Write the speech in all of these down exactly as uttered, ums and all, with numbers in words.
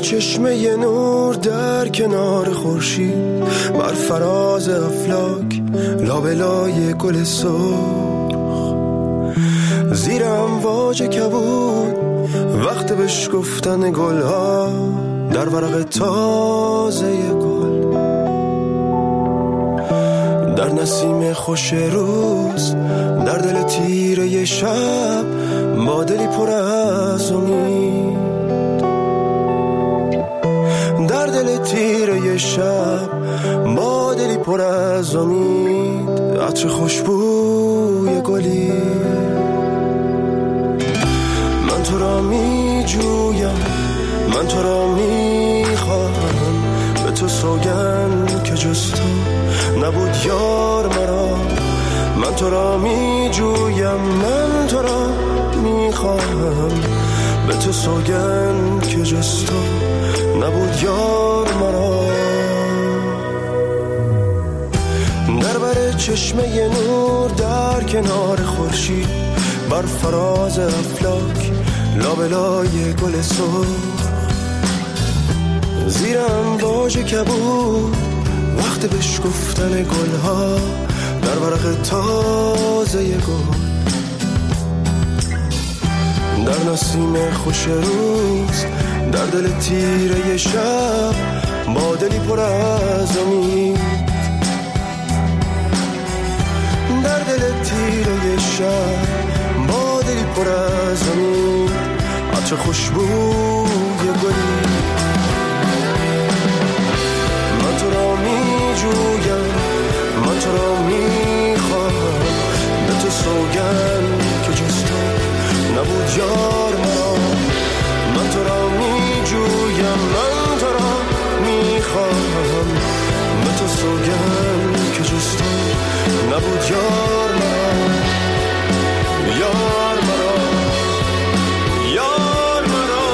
چشمه نور در کنار خورشید، بر فراز افلاک لابلای گل سرخ، زیر امواج کبود وقت بشکفتن گلها در ورق تازه گل، در نسیم خوش روز، در دل تیره شب، با دلی پر از امید، در دل تیره شب، با دلی پر از امید، عطر خوشبوی گلی. من تو را می جویم، من تو را می خواهم، به تو سوگند که جز تو نبود یار مرا. من تو را می جویم، من تو را می خواهم، به تو سوگند که جز تو نبود یار مرا. در بر چشمه نور در کنار خورشید، بر فراز افلاک لابلای گل سرخ، زیر امواج کبود وقت بشکفتن گلها در ورق تازه گل، در نسیم خوش روز، در دل تیره شب، با دلی پر از امید، در دل تیره شب، با دلی پر از امید، عطر خوشبوی گلی. من تو را می جویم، من تو را می خواهم، به تو سوگند که جز تو نبود یار مرا. من تو را می جویم، من تو را می خواهم، به تو سوگند که جز تو نبود یار مرا، یار مرا، یار مرا.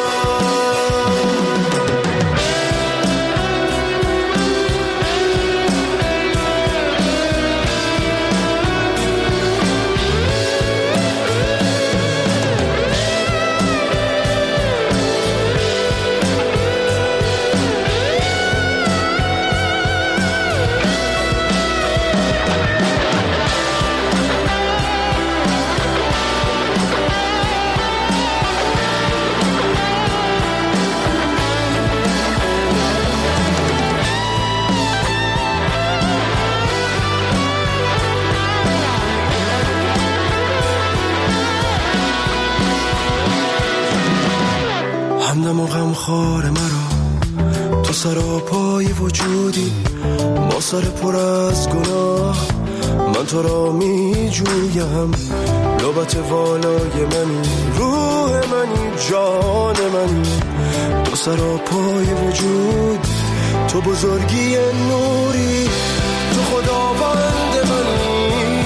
همدم و غمخوار مرا، تو سراپای وجودی، با سر پر از گناه. من تو را می جویم، لبت والای منی، روح منی، جان منی، تو سراپای وجود، تو بزرگی نوری، تو خداوند منی،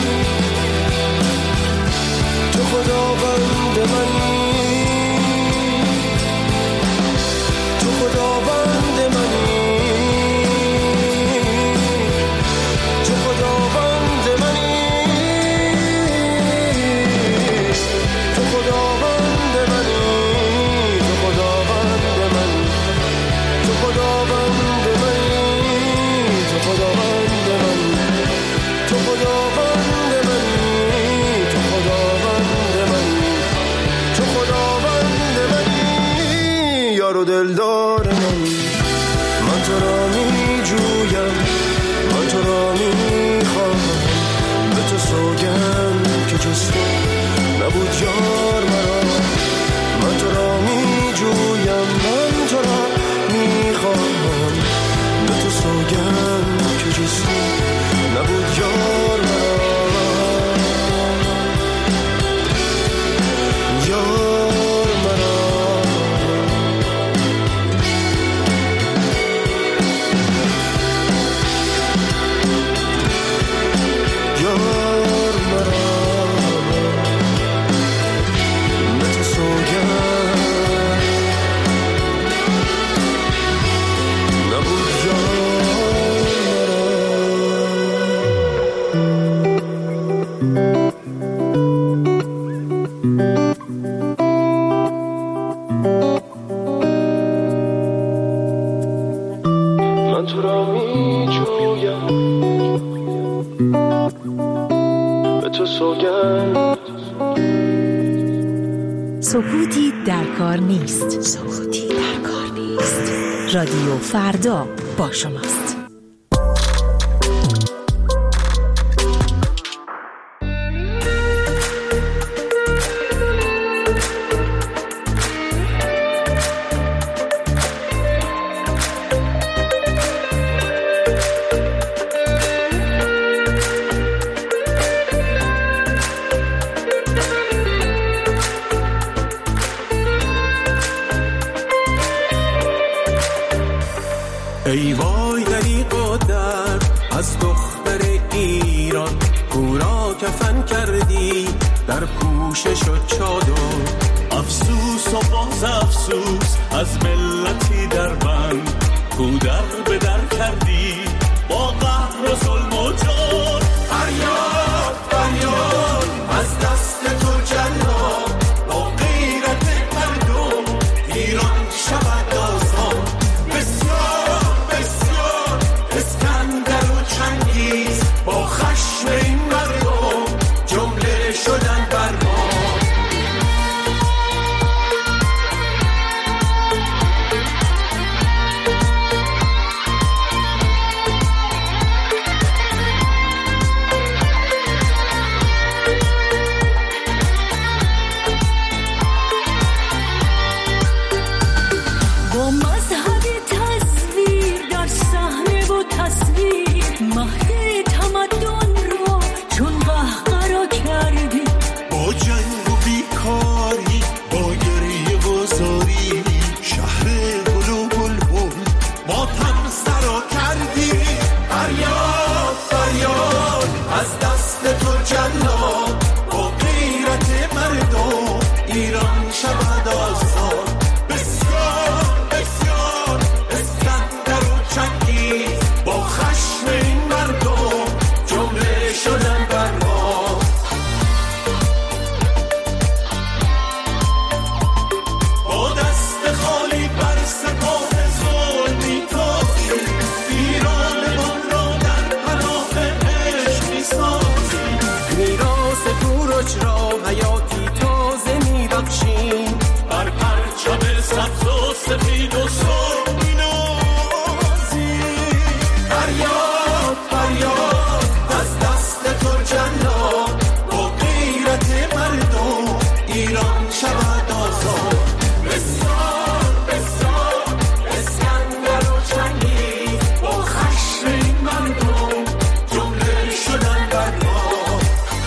تو خداوند منی، خداوند منی، تو خداوند منی، تو خداوند منی، تو خداوند منی، تو خداوند منی، تو خداوند تو سوگند. سکوتی در کار نیست. سکوتی در کار نیست. رادیو فردا با شماست. ای وای دریغ و درد از دختر ایران، کورا کفن کردی در پوشش و چادر. افسوس و باز افسوس از ملتی در بند، کودر به در کردی با قهر و ظلم و جور. فریاد فریاد از دست تو جلاد، با غیرت مردم ایران شود آزاد. با خشم این مردم جمله شدن بر ما. با مذهب تصویر در صحنه و تصویر، مهد تمدن رو چون قهقرا کردی. با جنگ و بیکاری، با گریه و زاری، شهر گل و بلبل با تم سرا کردی. فریاد فریاد از دست تو جلاد، با غیرت مردم ایران شود آزاد. بسیار بسیار اسکندر و چنگیز، با خشم این مردم جمله شدن بر ما. با دست خالی بر سپاه ظلمی تازی، ایرانمان را در پناه عشق می‌سازی. میراث کوروش را حیاتی تازه می‌بخشیم، بر پرچم سبز و سفید و سرخ می‌نازی. فریاد فریاد از دست تو جلاد، با غیرت مردم ایران شود آزاد. بسیار بسیار اسکندر و چنگیز، با خشم این مردم جمله شدن بر ما.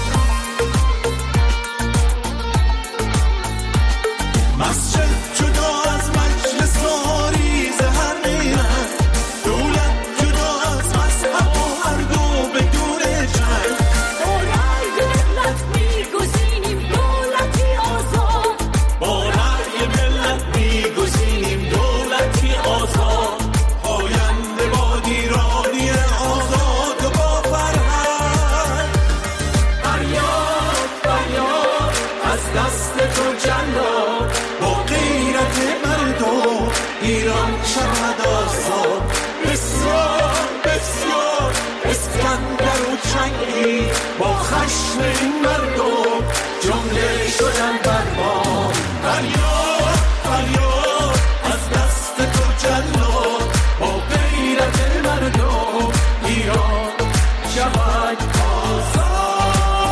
مسجد جدا از مجلس و ریز هر غیرت، دولت جدا از مذهب و هر دو بدون جنگ. با رأی ملت میگزینیم دولتی آزاد. با رأی ملت میگزینیم دولتی آزاد. پاینده باد ایرانی آزاد و با فرهنگ. فریاد فریاد از دست تو جلاد، با غیرت مردم ایران شود آزاد. بسیار بسیار اسکندر و چنگیز، با خشم این مردم جمله شدن بر ما. فریاد فریاد از دست تو جلاد، با غیرت مردم ایران شود آزاد.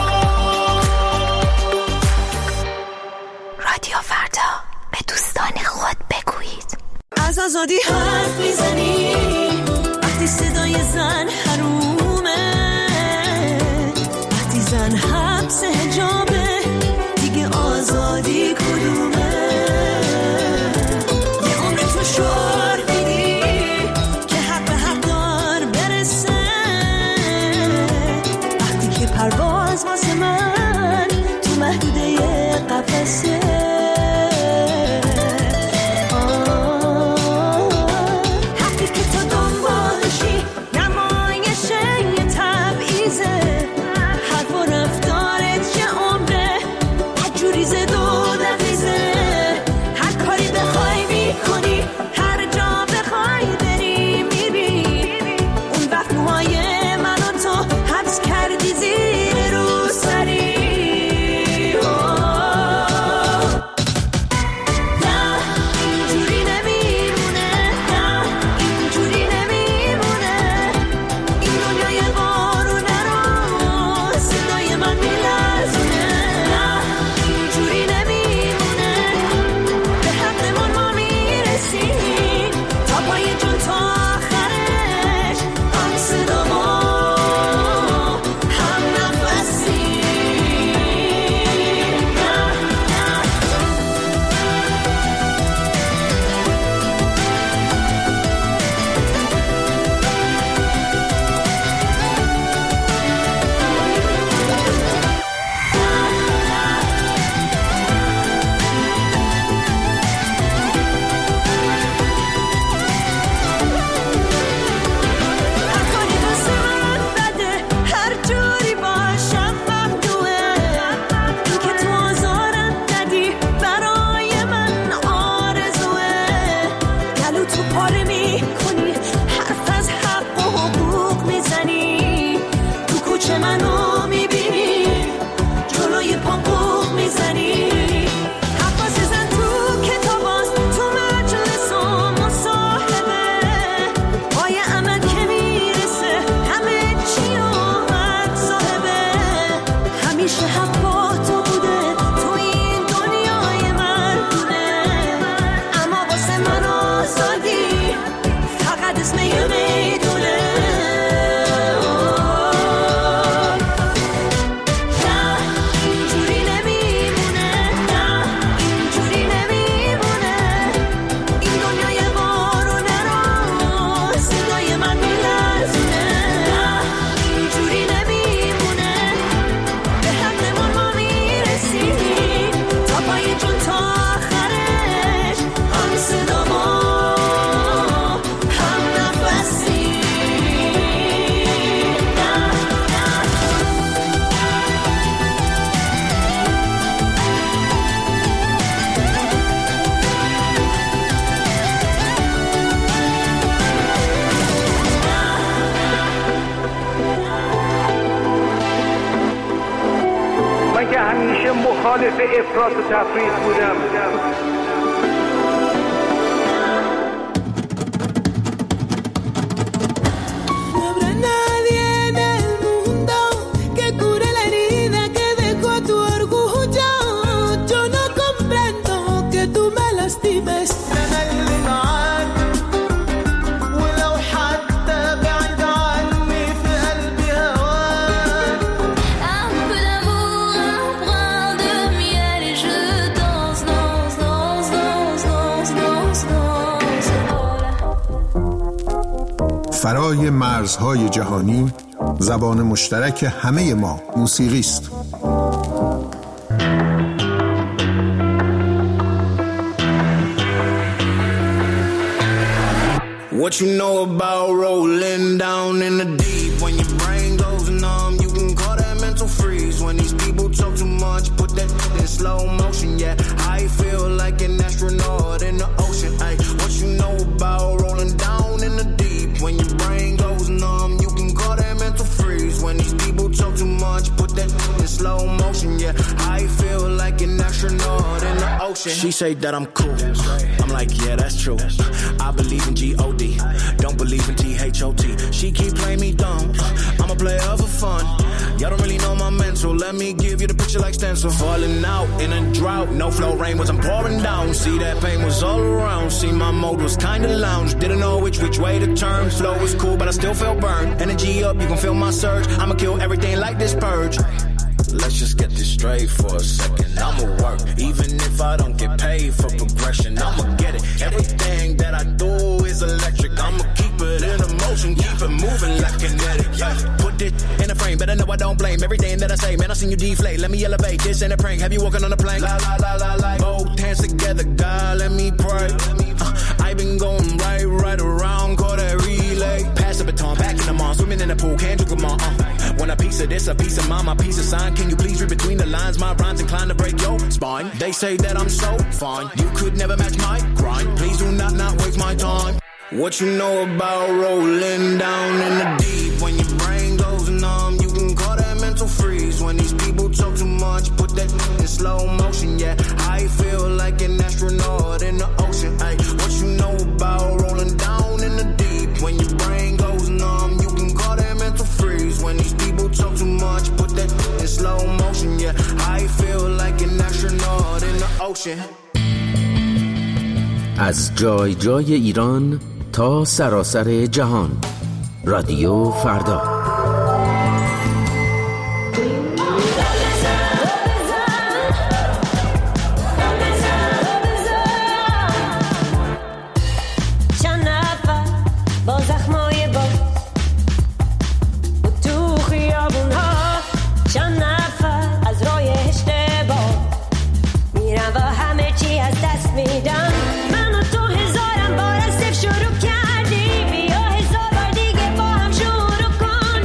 رادیو فردا به دوستان خود بگویید. از آزادی حرف میزنیم وقتی صدای زن حرومه، وقتی زن حبس حجابه دیگه آزادی کدومه. یه عمر تو شعار دیدی که حق به حق دار برسه، وقتی که پرواز واسه من تو محدوده قفسه. حقی که تو دنبالشی نمای همیشه مخالف افراط و تفریط بودم. فرای مرزهای جهانی، زبان مشترک همه ما موسیقی است. What you know about rolling down in the deep? When your brain goes numb, you can call that mental freeze. When these people talk too much, put that in slow motion. Yeah, I feel like an astronaut in the ocean. Ay, what you know about rolling down in the deep? When your brain goes numb, you can call that mental freeze. When these people talk too much, put that in slow motion. Yeah, I feel like an astronaut in the ocean. She say that I'm cool. I'm like, yeah, that's true. I believe in G O D, don't believe in T H O T. She keep playing me dumb, I'm a player for fun. Y'all don't really know my mental, let me give you the picture like stencil. Falling out in a drought, no flow, rain wasn't pouring down. See that pain was all around, see my mode was kinda lounge. Didn't know which which way to turn, flow was cool but I still felt burned. Energy up, you can feel my surge, I'ma kill everything like this purge. Let's just get this straight for a second. I'ma work, even if I don't get paid for progression. I'ma get it. Everything that I do is electric. I'ma keep it in motion, keep it moving like kinetic. Yeah. Put it in a frame, better know I don't blame everything that I say. Man, I seen you deflate. Let me elevate. This ain't a prank. Have you walking on a plane? La la la la la. Both hands together, God, let me pray. Uh, I been going right, right around, call that relay. Pass the baton, back in the mall, swimming in the pool, can't drink them all. Uh. Want a piece of this, a piece of mine, my piece of sign. Can you please read between the lines? My rhymes inclined to break your spine. They say that I'm so fine, you could never match my grind. Please do not not waste my time. What you know about rolling down in the deep? When your brain goes numb, you can call that mental freeze. When these people talk too much, put that in slow motion. Yeah, I feel like an astronaut in the ocean. Ay, what you know about rolling down in the deep? When your brain goes numb, you can call that mental freeze. When these people talk too much, put that in slow motion. Yeah, I feel like an astronaut in the ocean. از جای جای ایران تا سراسر جهان، رادیو فردا. شروع کردی بیا هزار بار دیگه با هم شروع کن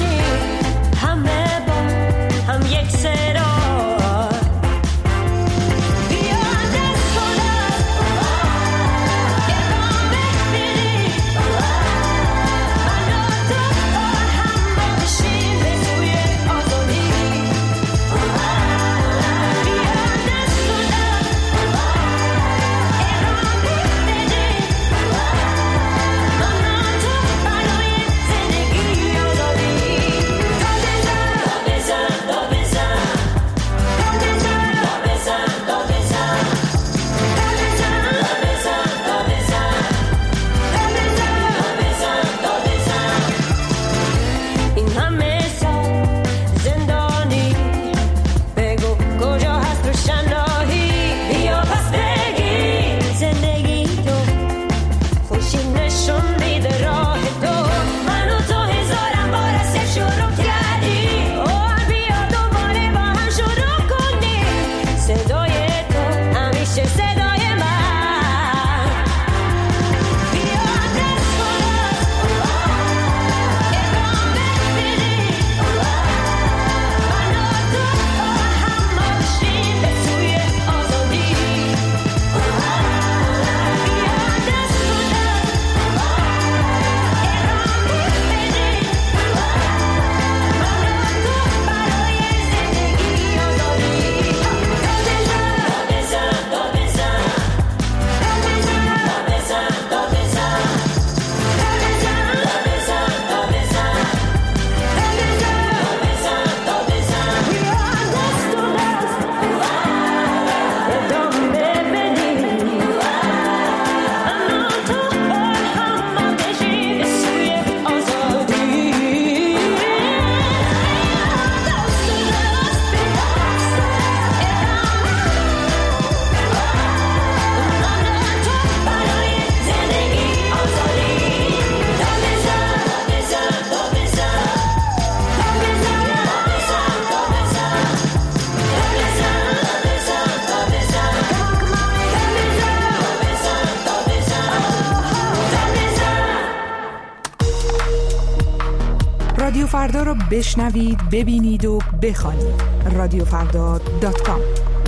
فردا رو بشنوید، ببینید و بخوانید. رادیو فردا دات کام.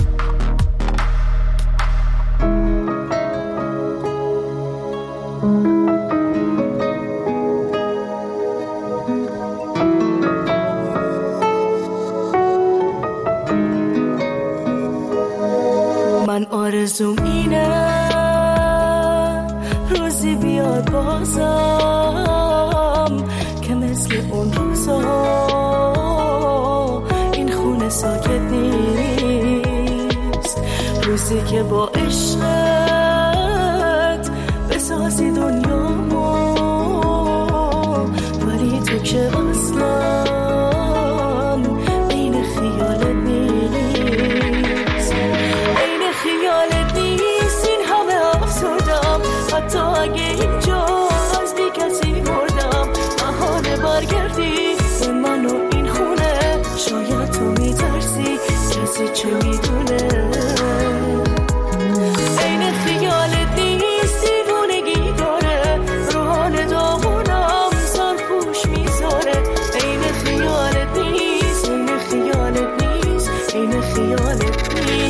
من آرزوم اینه روزی بیاد بازم که مثل اون روزا این خونه ساکت نیست، روزی که با عشقت بسازی دنیامو، ولی تو که اصلا این خیالت نیست، این خیالت نیست. این همه افسردم حتی اگه اینجا از بی کسی مردم، بهانه برگردی به من و این خونه، شاید تو میترسی کسی چه میدونه. این خیالت نیست، دیوونگی داره رو حال داغونم سرپوش میذاره. این خیالت نیست، این خیالت نیست، این خیالت نیست.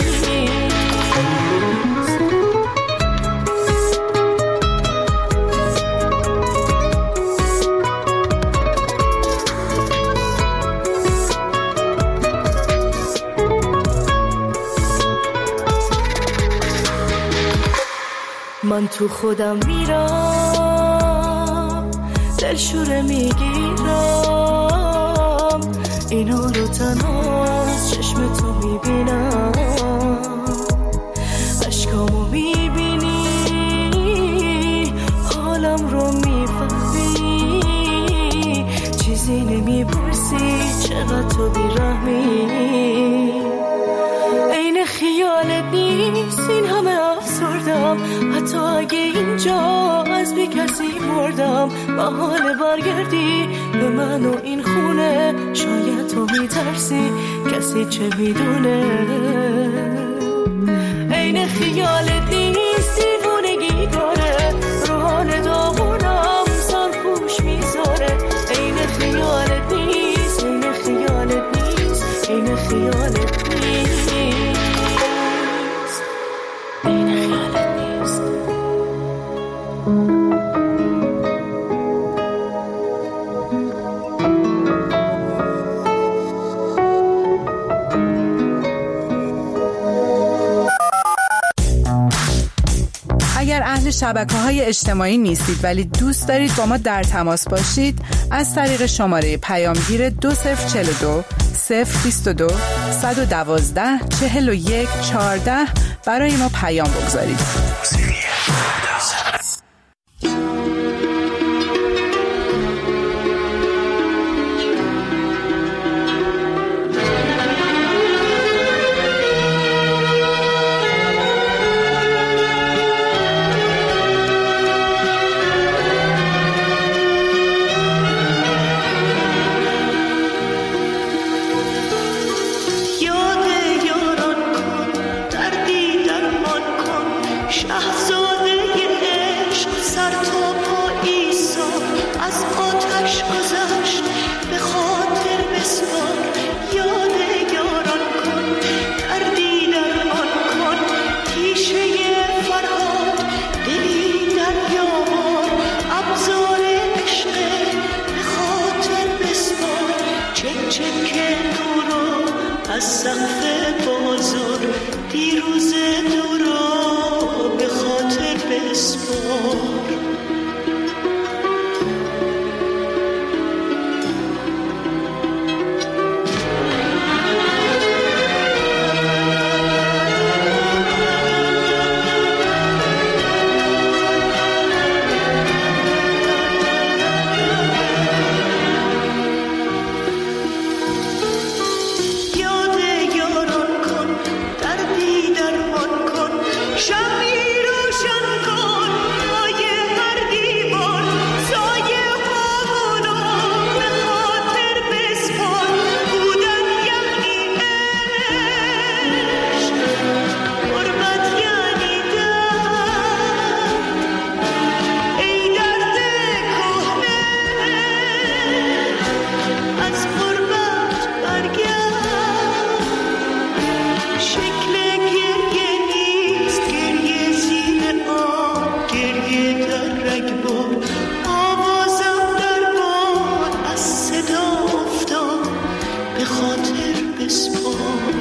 من تو خودم میرم، دلشوره میگیرم، اینا رو تنها از چشم تو میبینم، اشکامو میبینی، حالم رو میفهمی، چیزی نمیپرسی چقدر تو بیرحمی. این خیالت نیست، این همه افسردم حتی اگه اینجا از بی کسی مردم، بهانه برگردی به من و این خونه، شاید تو میترسی کسی چه میدونه. این خیالت نیست، دیوونگی داره رو حال داغونم سرپوش میذاره. این خیالت نیست، این خیالت نیست، این خیالت نیست. اگر اهل شبکه‌های اجتماعی نیستید ولی دوست دارید با ما در تماس باشید، از طریق شماره پیامگیر دو صفر چهل و دو صفر بیست و دو صد و دوازده چهل و یک چهارده برای ما پیام بگذارید. شمی روشن کن، پای به خاطر بسپار.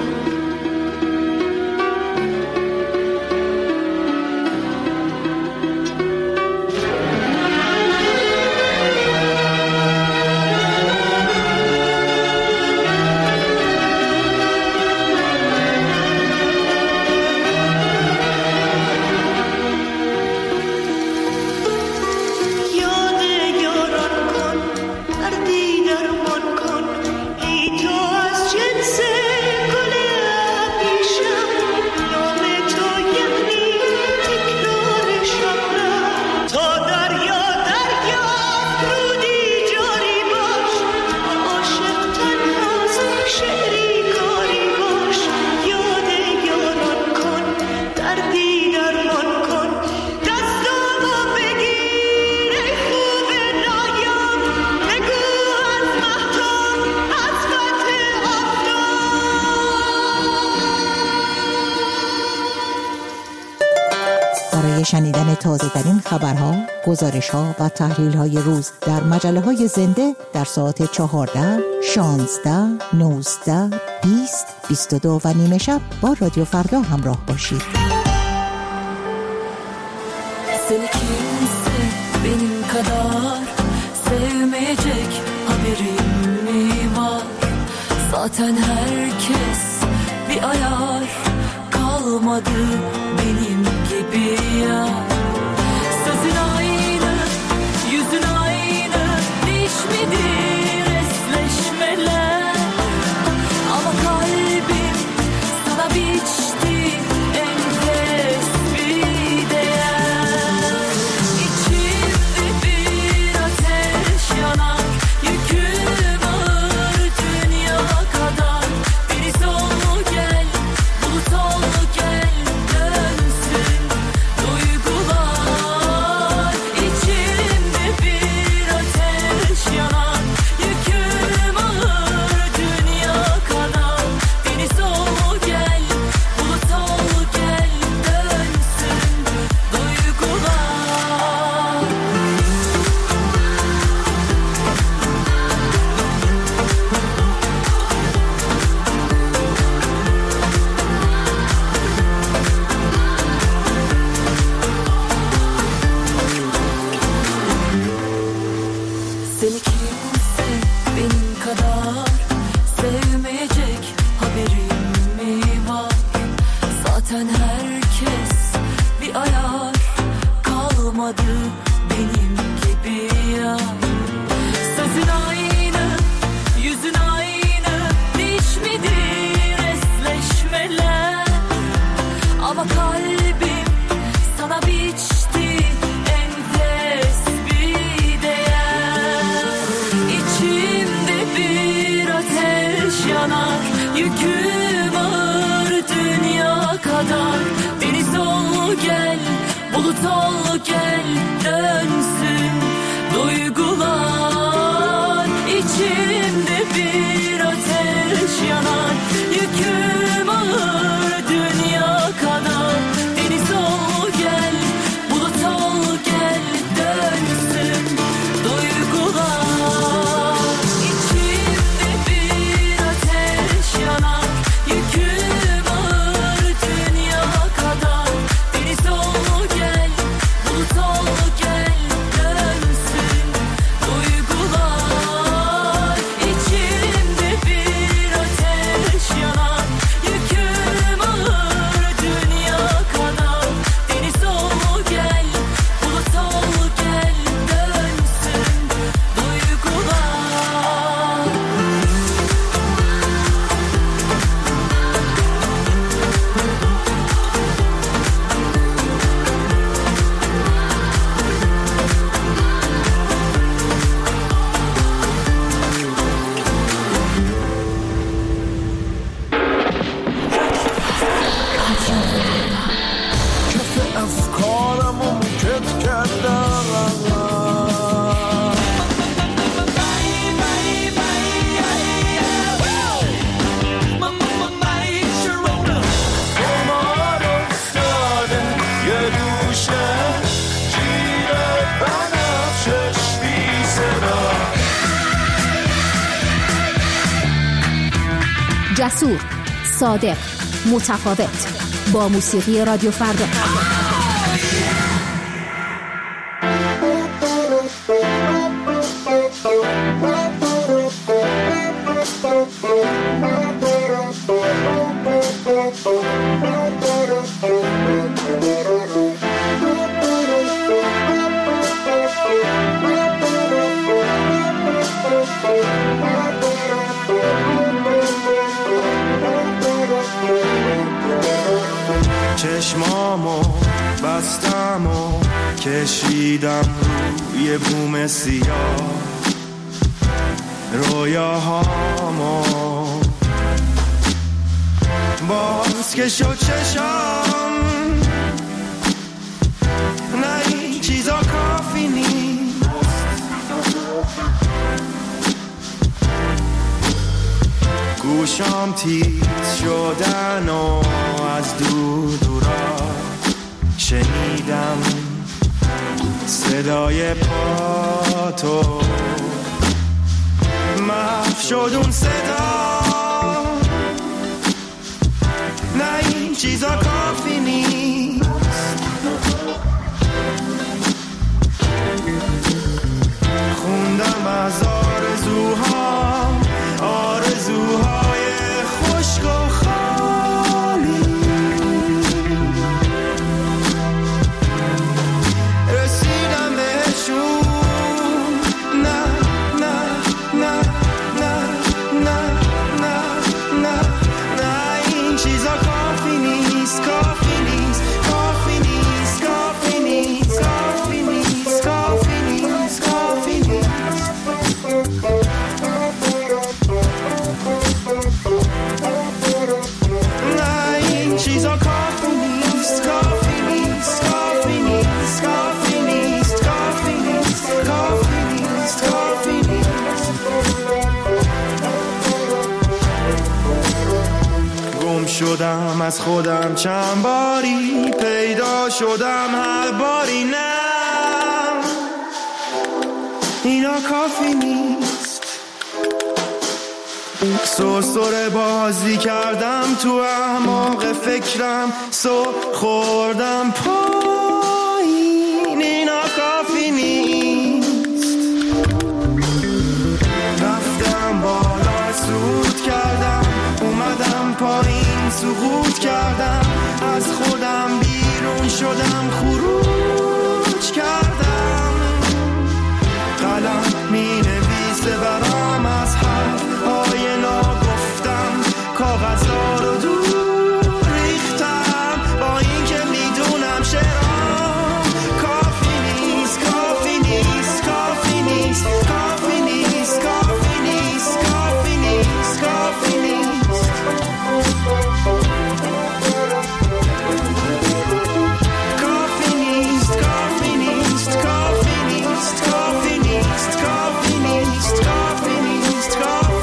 شنیدن تازه ترین خبرها، گزارش‌ها و تحلیل‌های روز در مجله‌های زنده در ساعت چهارده، شانزده، نوزده، بیست، بیست و دو و نیمه شب با رادیو فردا همراه bashid. Seni kimse benim kadar sevmeyecek, haberin mi var? Zaten herkes bir ayar, kalmadı benim gibi ya. Sözün aynı, yüzün aynı, değişmedi resleşmeler. Ama kalbim sana biçti enfes bir değer. İçimde bir ateş yanar, yüküm ağır dünya kadar. Deniz ol gel, bulut ol gel, dönsün duygular. İçimde bir ateş yanar, yüküm ağır dünya kadar. Deniz ol gel, bulut ol gel, dönsün duygular. Seni kimse benim kadar sevmeyecek, haberin mi var? Zaten herkes bir ayar, kalmadı benim gibi ya. Sözün aynı, yüzün aynı, değişmedi resleşmeler. Ama kalbim sana biçti enfes bir değer. İçimde bir ateş yanar, yüküm ağır dünya kadar. Deniz ol gel, bulut ol gel, dönsün duygular. İçimde bir ateş yanar, yüküm ağır dünya kadar. Deniz ol gel, bulut ol gel, dönsün duygular. İçimde bir ateş yanar, yüküm ağır dünya kadar. Deniz ol gel, bulut ol gel, جسور، صادق، متفاوت، با موسیقی رادیو فردا. چشمامو بستم و کشیدم روی بوم سیاه رویاهامو باز که شد چشم نه این چیزا کافی نیست گوشام تیز شدن و از دور دورا شنیدم صدای پاتو محو شد اون صدا نه این چیزا کافی نیست خوندم از آرزوها آرزوهای خشک و خالی رسیدم بهشون نه نه نه نه نه نه نه نه این چیزا کافی نیست کافی نیست کافی نیست کافی نیست کافی نیست کافی نیست کافی نیست چیزا کافی نیست کافی نیست کافی نیست کافی نیست کافی نیست کافی نیست کافی نیست گم شدم از خودم چند باری پیدا شدم هر باری نه اینا کافی نیست سرسره بازی کردم تو اعماق فکرم سر خوردم پایین اینا کافی نیست رفتم بالا صعود کردم اومدم پایین سقوط کردم از خودم بیرون شدم خروج کردم قلم می نویسه برام از حرفهای ناگفتم کاغذها رو دور ریختم با این که میدونم شعرام کافی نیست کافی نیست کافی نیست کافی نیست کافی نیست کافی نیست کافی نیست کافی نیست کافی نیست کافی نیست کافی نیست کافی نیست کافی نیست کافی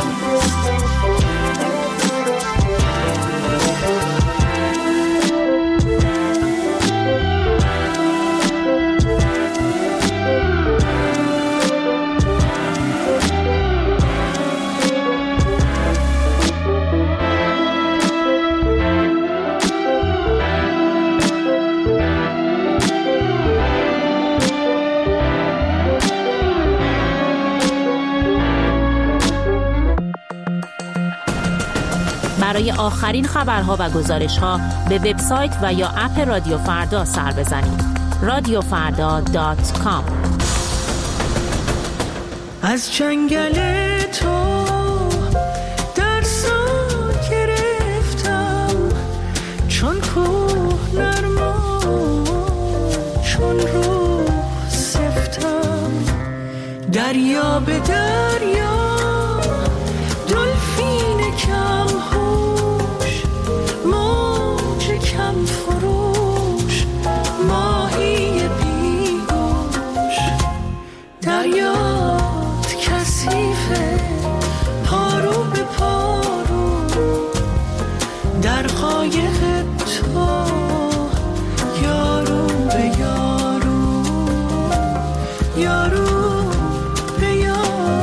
برای آخرین خبرها و گزارش‌ها به وبسایت و یا اپ رادیو فردا سر بزنید. رادیو فردا دات کام. از جنگل تو در سان گرفتم چون کوه نرما چون روح سفتم دریا به دریا دلفین کم هوش موج کم فروش ماهی بیگوش دریات کثیفه پارو به پارو در قایق تو یارو به یارو یارو به یارو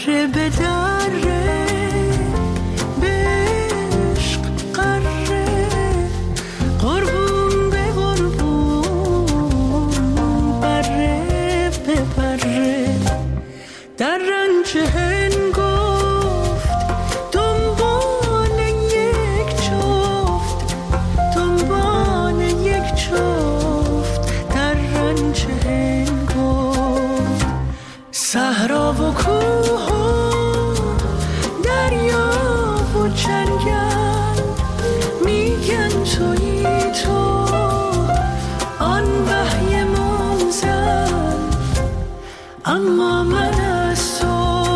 دره به دره به عشق قره قربون به قربون بره به بره در رنج هنگفت دنبال یک جفت دنبال یک جفت در رنج هنگفت صحرا و کوه و دریا و جنگل میگن تویی تو آن وحی منزل اما من از تو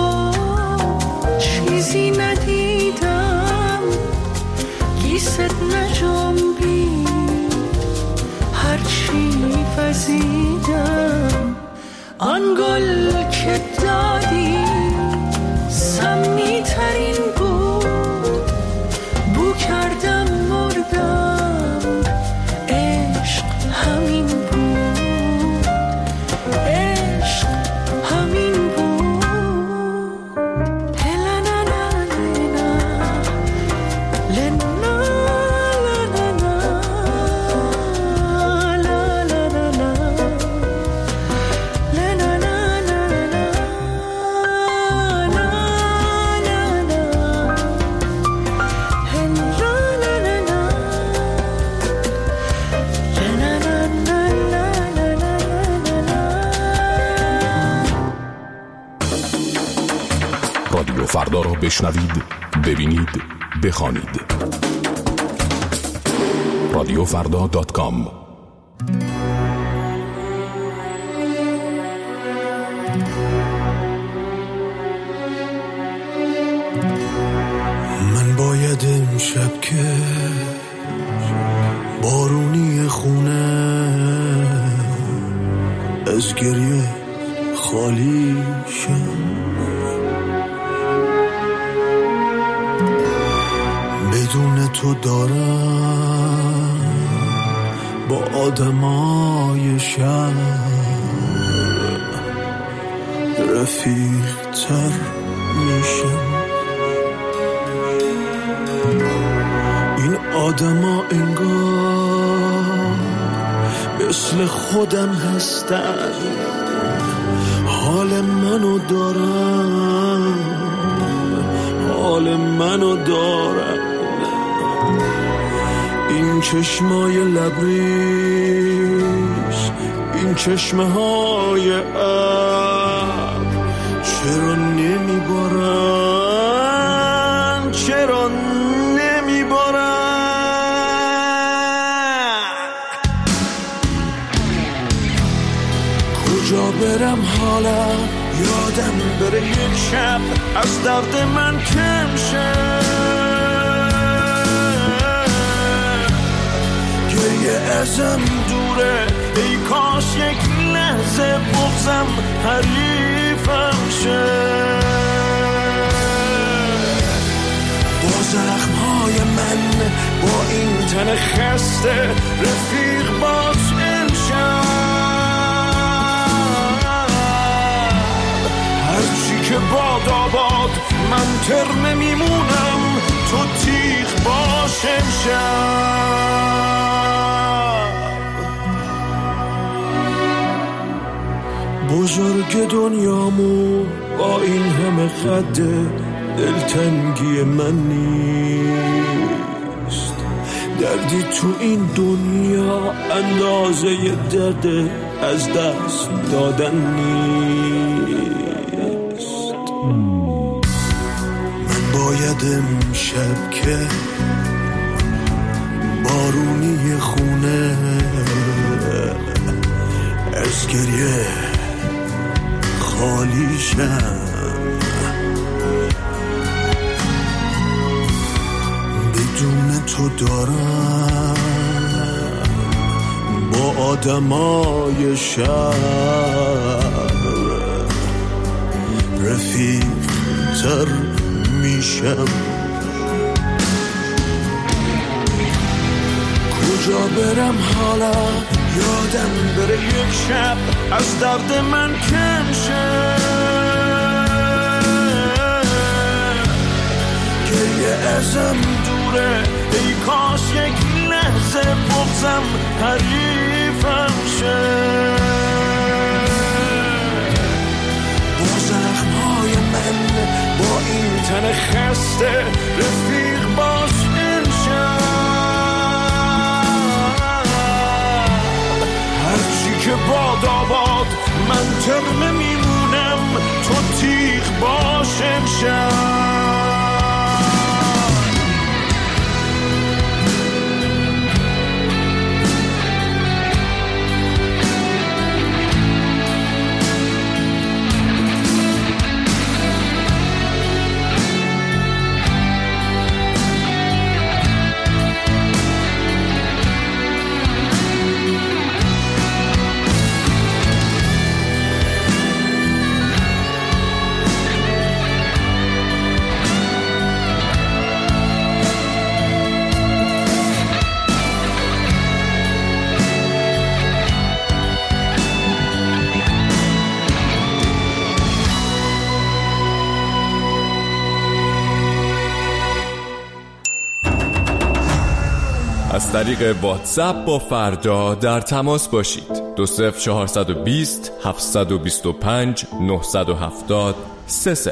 چیزی ندیدم گیست نجنبید هرچی وزیدم آن گل که دادی سمی ترین بود بو کردم مردم عشق همین بود عشق همین بود هلنا لنا لنا رادیو فردا را بشنوید، ببینید، بخوانید. رادیو فردا دات کام. من باید امشب که بارونی خونه از گریه خالی شم بدون تو دارم با آدمای شهر رفیق تر میشم این آدما انگار مثل خودم هستن حال منو دارن حال منو دارن این چشمای لبریز این چشمه های اب چرا نمیبارن چرا نمیبارن کجا برم حالا یادم بره یک شب از درد من کم شه گریه ازم دوره ای کاش یک لحظه بغزم حریفم شه با زخمهای من با این تن خسته رفیق باز امشب هرچی که باد آباد من ترمه میمونم تو تیغ باش امشب بزرگ دنیامو با این همه خد دلتنگی من نیست دردی تو این دنیا اندازه درد از دست دادن نیست من باید امشب که بارونی خونه از گریه خالی شم بدون تو دارم با آدمای شهر رفیق تر میشم کجا برم حالا یادم بره یک شب از درد من کم شه همه ازم دوره، ای کاش یک لحظه بغزم حریفم شه. با زخمهای من با این تن خسته رفیق باش امشب. هرچی که باد آباد من ترمه میمونم، تو تیغ باش امشب. از طریق واتساپ با فردا در تماس باشید. دو صفر چهارصد و بیست هفتصد و بیست و پنج نهصد و هفتاد سه صفر.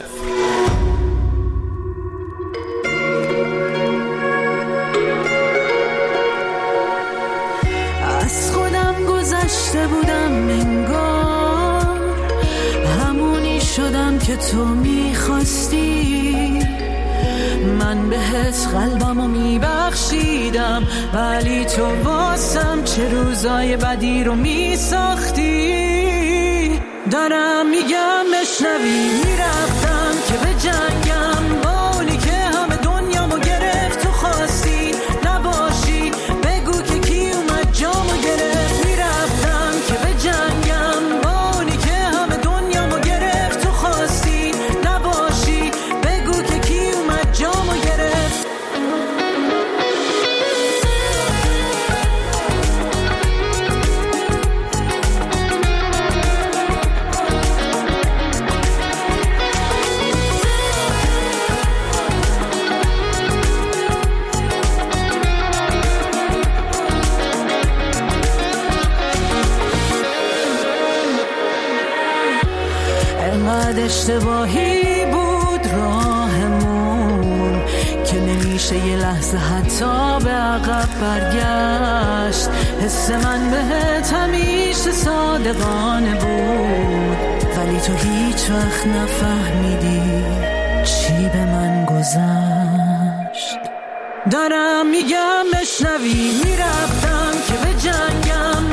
از خودم گذشته بودم انگار، همونی شدم که تو میخواستی. من بهت قلبمو میبخشیدم، ولی تو واسم چه روزای بدی رو میساختی. دارم میگم بشنوی، میرفتم که به جنگم با اونی که همه دنیامو گرفت. تو خواستی نباشی، بگو که کی اومد جامو گرفت. میرفتم که به جنگم با اونی که همه دنیامو گرفت. تو خواستی نباشی، بگو که کی اومد جامو گرفت. انقدر اشتباهی بود راهمون که نمیشه یه لحظه حتی به عقب برگشت. حس من بهت همیشه صادقانه بود، ولی تو هیچ وقت نفهمیدی چی به من گذشت. دارم میگم بشنوی، میرفتم که به جنگم